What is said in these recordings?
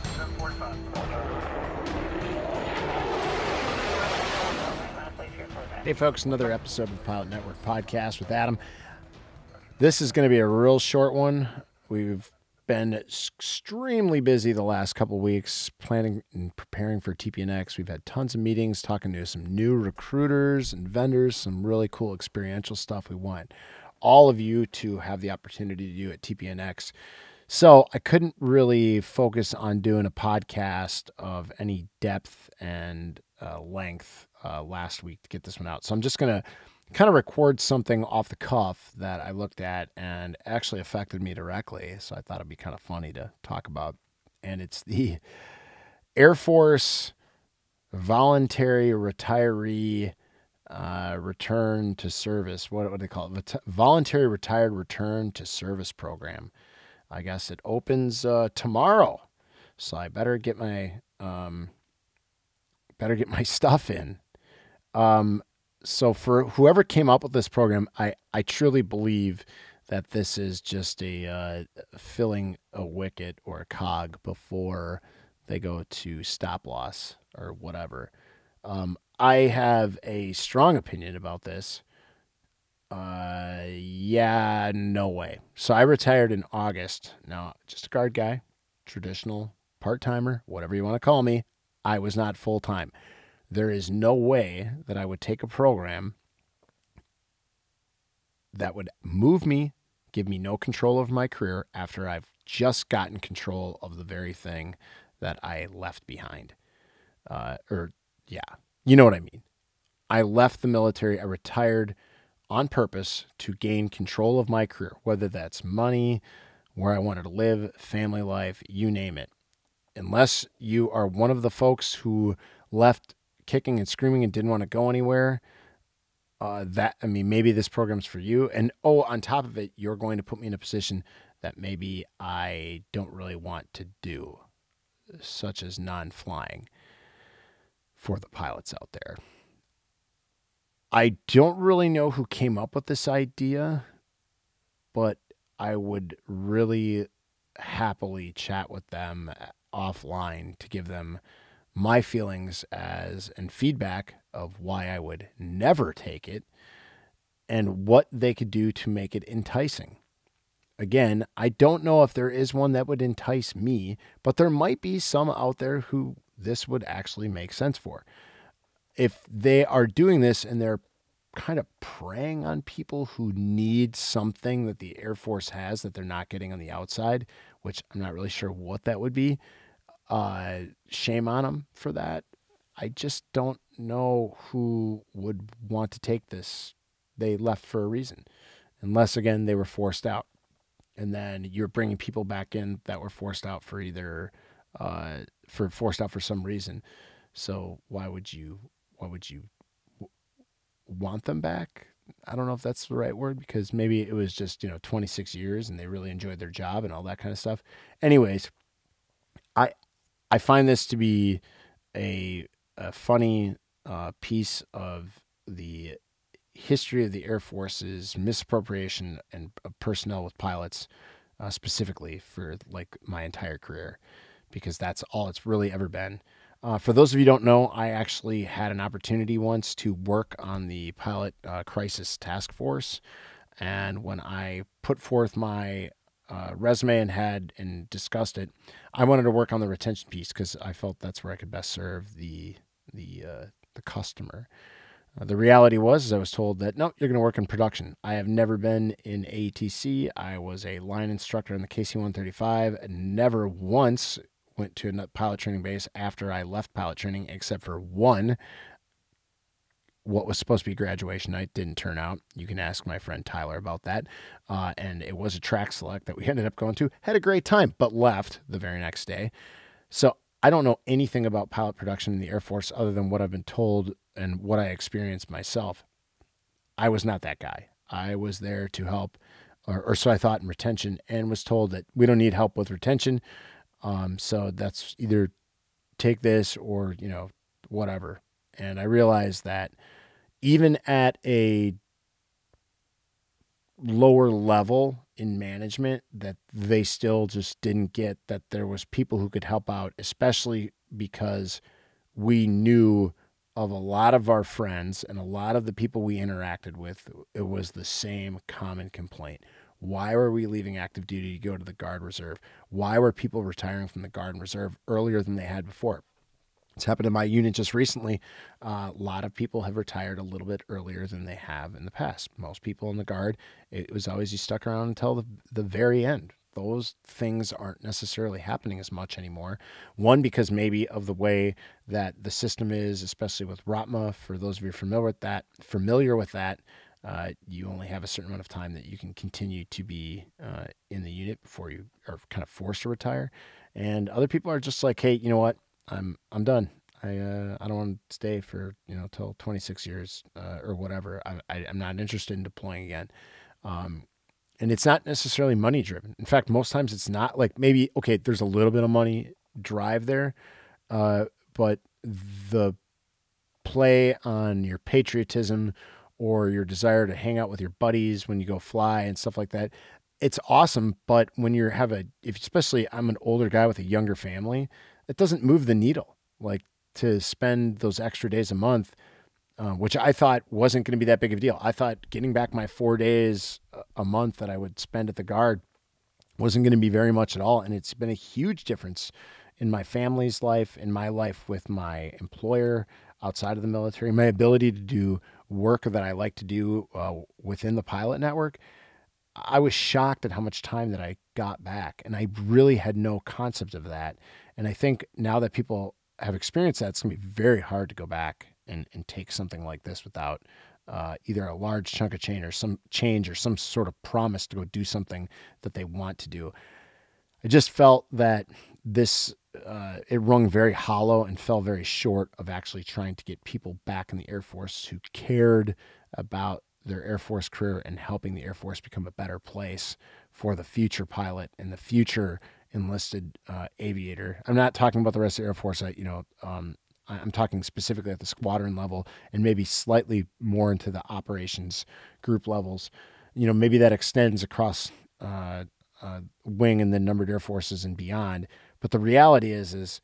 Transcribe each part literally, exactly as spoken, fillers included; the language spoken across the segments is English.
Hey folks, another episode of the Pilot Network podcast with Adam. This is going to be a real short one. We've been extremely busy the last couple of weeks planning and preparing for T P N X. We've had tons of meetings, talking to some new recruiters and vendors, some really cool experiential stuff we want all of you to have the opportunity to do at T P N X. So I couldn't really focus on doing a podcast of any depth and uh, length uh, last week to get this one out. So I'm just going to kind of record something off the cuff that I looked at and actually affected me directly. So I thought it'd be kind of funny to talk about. And it's the Air Force Voluntary Retiree uh, Return to Service. What would they call it? Voluntary Retired Return to Service Program. I guess it opens uh, tomorrow, so I better get my um, better get my stuff in. Um, so for whoever came up with this program, I, I truly believe that this is just a uh, filling a wicket or a cog before they go to stop loss or whatever. Um, I have a strong opinion about this. Uh, yeah, no way. So I retired in August. Now, just a guard guy, traditional part-timer, whatever you want to call me. I was not full-time. There is no way that I would take a program that would move me, give me no control over my career after I've just gotten control of the very thing that I left behind. Uh, or, yeah, you know what I mean. I left the military. I retired on purpose to gain control of my career, whether that's money, where I wanted to live, family life, you name it. Unless you are one of the folks who left kicking and screaming and didn't want to go anywhere, uh, that, I mean, maybe this program's for you. And, oh, on top of it, you're going to put me in a position that maybe I don't really want to do, such as non-flying for the pilots out there. I don't really know who came up with this idea, but I would really happily chat with them offline to give them my feelings as and feedback of why I would never take it and what they could do to make it enticing. Again, I don't know if there is one that would entice me, but there might be some out there who this would actually make sense for. If they are doing this and they're kind of preying on people who need something that the Air Force has that they're not getting on the outside, which I'm not really sure what that would be, uh, shame on them for that. I just don't know who would want to take this. They left for a reason, unless, again, they were forced out. And then you're bringing people back in that were forced out for either uh, for forced out for some reason. So why would you why would you w- want them back? I don't know if that's the right word, because maybe it was just, you know, twenty-six years and they really enjoyed their job and all that kind of stuff. Anyways, I I find this to be a, a funny uh, piece of the history of the Air Force's misappropriation and of personnel with pilots, uh, specifically for like my entire career, because that's all it's really ever been. Uh, for those of you who don't know, I actually had an opportunity once to work on the Pilot uh, Crisis Task Force. And when I put forth my uh, resume and had and discussed it, I wanted to work on the retention piece because I felt that's where I could best serve the the uh, the customer. Uh, the reality was, is I was told that, no, you're going to work in production. I have never been in A T C. I was a line instructor on the K C one thirty-five and never once went to a pilot training base after I left pilot training, except for one, what was supposed to be graduation night didn't turn out. You can ask my friend Tyler about that. Uh, and it was a track select that we ended up going to. Had a great time, but left the very next day. So I don't know anything about pilot production in the Air Force other than what I've been told and what I experienced myself. I was not that guy. I was there to help, or, or so I thought, in retention, and was told that we don't need help with retention. Um, so that's either take this or, you know, whatever. And I realized that even at a lower level in management that they still just didn't get that there was people who could help out, especially because we knew of a lot of our friends and a lot of the people we interacted with. It was the same common complaint. Why were we leaving active duty to go to the Guard Reserve? Why were people retiring from the Guard and Reserve earlier than they had before? It's happened in my unit just recently. Uh, a lot of people have retired a little bit earlier than they have in the past. Most people in the Guard, it was always you stuck around until the, the very end. Those things aren't necessarily happening as much anymore. One, because maybe of the way that the system is, especially with R O T M A. For those of you familiar with that, familiar with that, uh, you only have a certain amount of time that you can continue to be uh, in the unit before you are kind of forced to retire. And other people are just like, hey, you know what? I'm I'm done. I uh, I don't want to stay for you know till twenty-six years uh, or whatever. I, I I'm not interested in deploying again. Um, and it's not necessarily money driven. In fact, most times it's not. Like maybe okay, there's a little bit of money drive there, uh, but the play on your patriotism or your desire to hang out with your buddies when you go fly and stuff like that. It's awesome, but when you have a, if especially I'm an older guy with a younger family, it doesn't move the needle. Like to spend those extra days a month, uh, which I thought wasn't going to be that big of a deal. I thought getting back my four days a month that I would spend at the Guard wasn't going to be very much at all. And it's been a huge difference in my family's life, in my life with my employer outside of the military, my ability to do work that I like to do uh, within the pilot network. I was shocked at how much time that I got back, and I really had no concept of that. And I think now that people have experienced that, it's going to be very hard to go back and, and take something like this without uh, either a large chunk of change or some change or some sort of promise to go do something that they want to do. I just felt that this, uh, it rung very hollow and fell very short of actually trying to get people back in the Air Force who cared about their Air Force career and helping the Air Force become a better place for the future pilot and the future enlisted uh, aviator. I'm not talking about the rest of the Air Force. I, you know, um, I'm talking specifically at the squadron level and maybe slightly more into the operations group levels. You know, maybe that extends across uh, uh, wing and then numbered air forces and beyond. But the reality is, is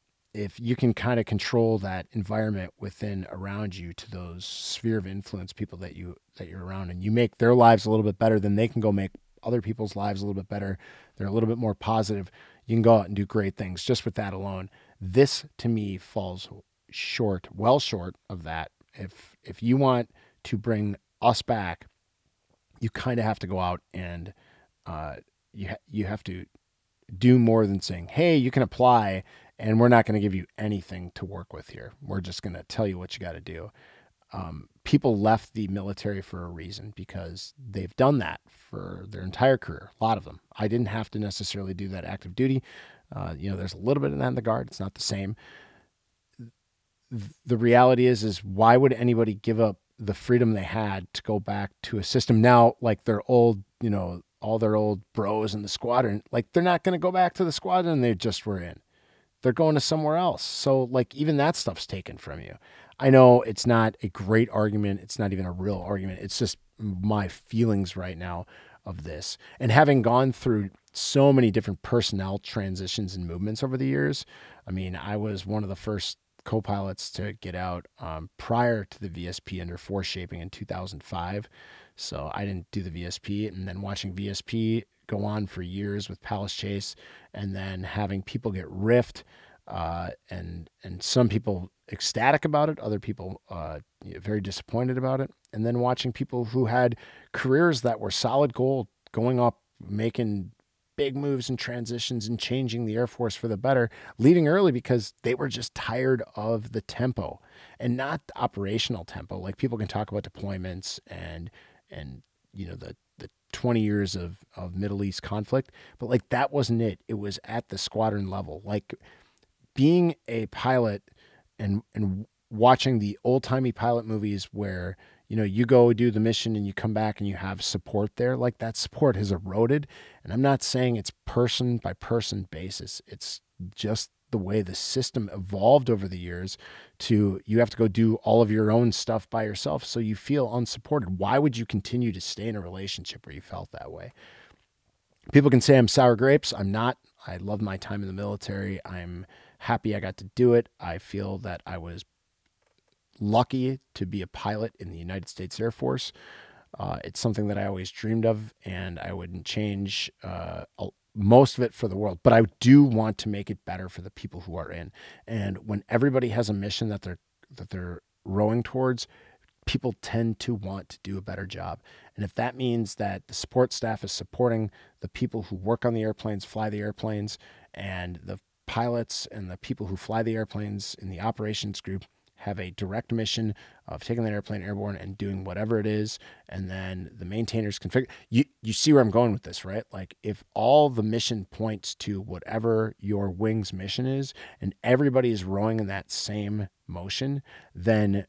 if you can kind of control that environment within around you to those sphere of influence people that you that you're around, and you make their lives a little bit better, then they can go make other people's lives a little bit better. They're a little bit more positive. You can go out and do great things just with that alone. This to me falls short, well short of that. If if you want to bring us back, you kind of have to go out and uh, you ha- you have to do more than saying, hey, you can apply and we're not going to give you anything to work with here. We're just going to tell you what you got to do. Um, people left the military for a reason because they've done that for their entire career. A lot of them. I didn't have to necessarily do that active duty. Uh, you know, there's a little bit of that in the Guard. It's not the same. The reality is, is why would anybody give up the freedom they had to go back to a system now, like their old, you know, all their old bros in the squadron, like they're not going to go back to the squadron they just were in. They're going to somewhere else. So like even that stuff's taken from you. I know it's not a great argument. It's not even a real argument. It's just my feelings right now of this. And having gone through so many different personnel transitions and movements over the years, I mean, I was one of the first co-pilots to get out um, prior to the V S P under force shaping in two thousand five. So I didn't do the V S P, and then watching V S P go on for years with Palace Chase, and then having people get riffed, uh, and and some people ecstatic about it, other people uh, very disappointed about it, and then watching people who had careers that were solid gold going up, making big moves and transitions and changing the Air Force for the better, leaving early because they were just tired of the tempo and not the operational tempo. Like people can talk about deployments and, and, you know, the, the twenty years of, of Middle East conflict, but like, that wasn't it. It was at the squadron level, like being a pilot and, and watching the old timey pilot movies where, you know, you go do the mission and you come back and you have support there. Like that support has eroded. And I'm not saying it's person by person basis. It's just the way the system evolved over the years to, you have to go do all of your own stuff by yourself. So you feel unsupported. Why would you continue to stay in a relationship where you felt that way? People can say I'm sour grapes. I'm not. I love my time in the military. I'm happy I got to do it. I feel that I was lucky to be a pilot in the United States Air Force. Uh, it's something that I always dreamed of, and I wouldn't change uh, most of it for the world. But I do want to make it better for the people who are in. And when everybody has a mission that they're that they're rowing towards, people tend to want to do a better job. And if that means that the support staff is supporting the people who work on the airplanes, fly the airplanes, and the pilots and the people who fly the airplanes in the operations group have a direct mission of taking that airplane airborne and doing whatever it is, and then the maintainers configure. You you see where I'm going with this, right? Like if all the mission points to whatever your wing's mission is, and everybody is rowing in that same motion, then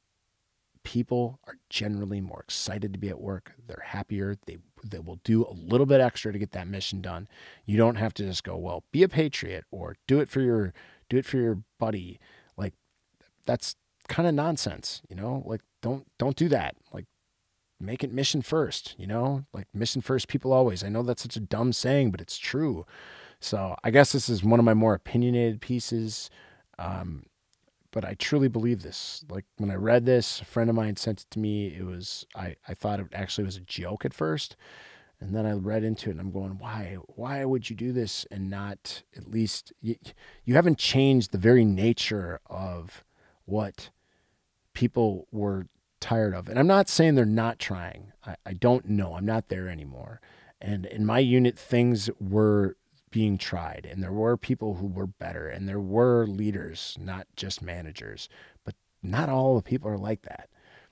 people are generally more excited to be at work. They're happier. They they will do a little bit extra to get that mission done. You don't have to just go, well, be a patriot or do it for your do it for your buddy. Like that's kind of nonsense, you know? Like don't don't do that. Like make it mission first, you know? Like mission first people always. I know that's such a dumb saying, but it's true. So I guess this is one of my more opinionated pieces. Um, but I truly believe this. Like when I read this, a friend of mine sent it to me. It was, I, I thought it actually was a joke at first. And then I read into it and I'm going, why, why would you do this and not at least, you, you haven't changed the very nature of what people were tired of. And I'm not saying they're not trying. I, I don't know. I'm not there anymore. And in my unit, things were being tried, and there were people who were better, and there were leaders, not just managers, but not all the people are like that.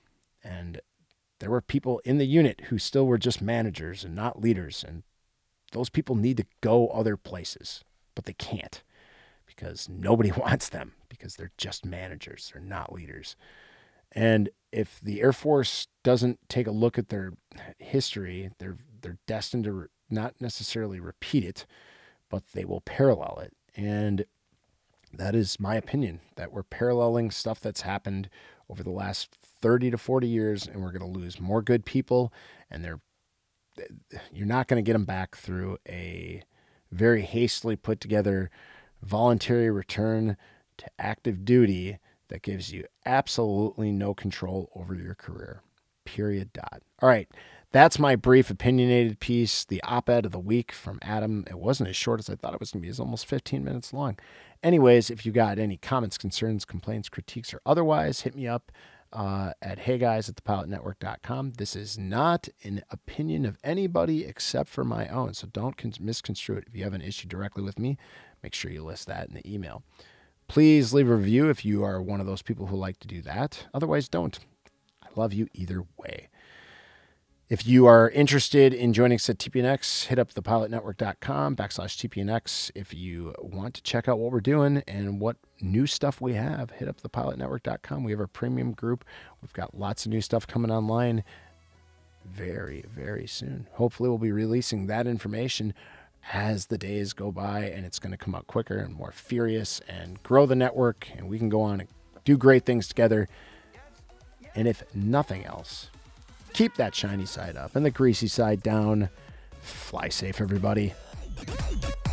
And there were people in the unit who still were just managers and not leaders. And those people need to go other places, but they can't because nobody wants them because they're just managers. They're not leaders. And if the Air Force doesn't take a look at their history, they're, they're destined to re- not necessarily repeat it, but they will parallel it. And that is my opinion, that we're paralleling stuff that's happened over the last thirty to forty years, and we're going to lose more good people, and they're you're not going to get them back through a very hastily put together voluntary return to active duty that gives you absolutely no control over your career. Period. Dot. All right. That's my brief opinionated piece, the op-ed of the week from Adam. It wasn't as short as I thought it was going to be. It's almost fifteen minutes long. Anyways, if you got any comments, concerns, complaints, critiques, or otherwise, hit me up uh, at heyguys at the pilot network dot com. This is not an opinion of anybody except for my own, so don't con- misconstrue it. If you have an issue directly with me, make sure you list that in the email. Please leave a review if you are one of those people who like to do that. Otherwise, don't. I love you either way. If you are interested in joining us at T P N X, hit up the pilot network dot com backslash T P N X. If you want to check out what we're doing and what new stuff we have, hit up the pilot network dot com. We have our premium group. We've got lots of new stuff coming online very, very soon. Hopefully we'll be releasing that information as the days go by, and it's going to come out quicker and more furious and grow the network, and we can go on and do great things together. And if nothing else, keep that shiny side up and the greasy side down. Fly safe, everybody.